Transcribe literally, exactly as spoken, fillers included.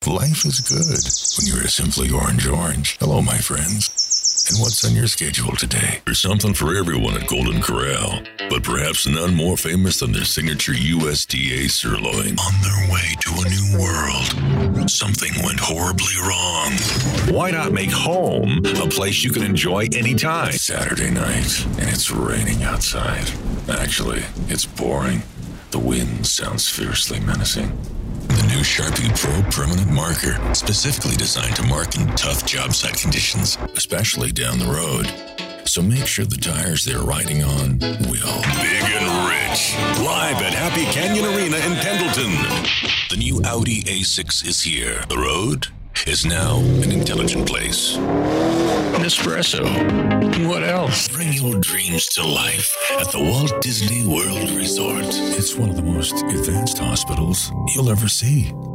life is good when you're a Simply Orange Orange. Hello, my friends. And what's on your schedule today? There's something for everyone at Golden Corral, but perhaps none more famous than their signature U S D A sirloin. On their way to a new world, something went horribly wrong. Why not make home a place you can enjoy anytime? It's Saturday night, and it's raining outside. Actually, it's pouring. The wind sounds fiercely menacing. The new Sharpie Pro Permanent Marker, specifically designed to mark in tough job site conditions, especially down the road. So make sure the tires they're riding on will. Big and rich. Live at Happy Canyon Arena in Pendleton. The new Audi A six is here. The road is now an intelligent place. Nespresso. What else? Bring your dreams to life at the Walt Disney World Resort. It's one of the most advanced hospitals you'll ever see.